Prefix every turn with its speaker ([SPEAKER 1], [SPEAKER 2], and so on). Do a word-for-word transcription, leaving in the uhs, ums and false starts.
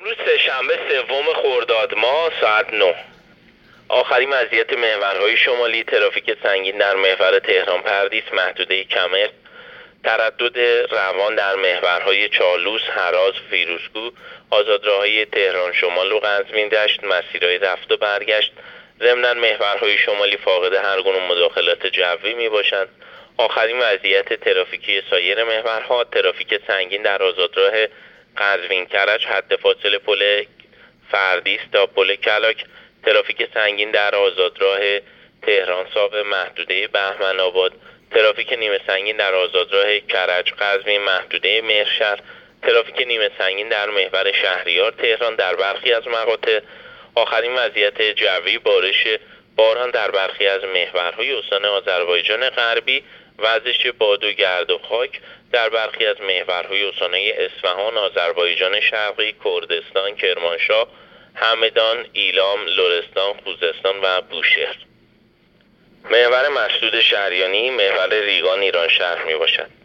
[SPEAKER 1] روز سه‌شنبه سوم خرداد ماه ساعت نه. آخرین وضعیت محورهای شمالی: ترافیک سنگین در محور تهران پردیس محدوده کمر، تردد روان در محورهای چالوس، هراز، فیروزکوه، آزادراههای تهران شمال و قزوین دشت، مسیرهای رفت و برگشت. ضمناً محورهای شمالی فاقد هر گونه مداخلات جوی می باشند. آخرین وضعیت ترافیکی سایر محورها: ترافیک سنگین در آزادراه قزوین کرج حد فاصله پل فردیس تا پل کلاک، ترافیک سنگین در آزادراه تهران صاف محدوده بهمن آباد، ترافیک نیمه سنگین در آزادراه کرج قزوین محدوده مهرشهر، ترافیک نیمه سنگین در محور شهریار تهران در برخی از مقاطع. آخرین وضعیت جوی: بارش باران در برخی از محورهای استان آذربایجان غربی، وزش باد و گرد و خاک در برخی از محورهای استانهای اصفهان، آذربایجان شرقی، کردستان، کرمانشاه، همدان، ایلام، لرستان، خوزستان و بوشهر. محور مسدود شهریانی محور ریگان ایران شهر می باشد.